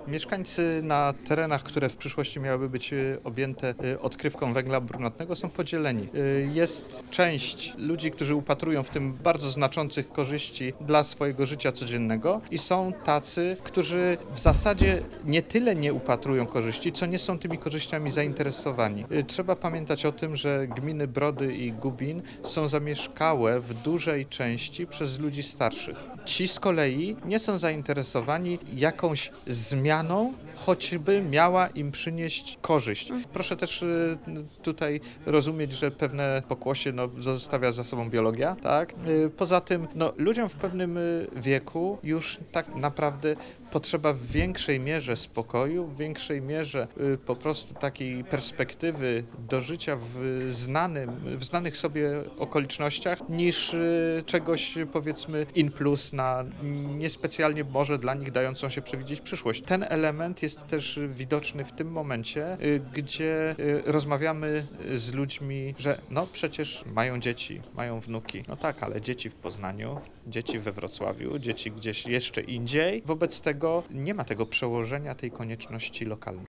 Mieszkańcy na terenach, które w przyszłości miałyby być objęte odkrywką węgla brunatnego, są podzieleni. Jest część ludzi, którzy upatrują w tym bardzo znaczących korzyści dla swojego życia codziennego i są tacy, którzy w zasadzie nie tyle nie upatrują korzyści, co nie są tymi korzyściami zainteresowani. Trzeba pamiętać o tym, że gminy Brody i Gubin są zamieszkałe w dużej części przez ludzi starszych. Ci z kolei nie są zainteresowani jakąś zmianą, choćby miała im przynieść korzyść. Proszę też tutaj rozumieć, że pewne pokłosie zostawia za sobą biologia, tak? Poza tym ludziom w pewnym wieku już tak naprawdę potrzeba w większej mierze spokoju, w większej mierze po prostu takiej perspektywy do życia w znanych sobie okolicznościach, niż czegoś powiedzmy in plus na niespecjalnie może dla nich dającą się przewidzieć przyszłość. Ten element jest też widoczny w tym momencie, gdzie rozmawiamy z ludźmi, że przecież mają dzieci, mają wnuki. No tak, ale dzieci w Poznaniu, dzieci we Wrocławiu, dzieci gdzieś jeszcze indziej. Wobec tego nie ma tego przełożenia tej konieczności lokalnej.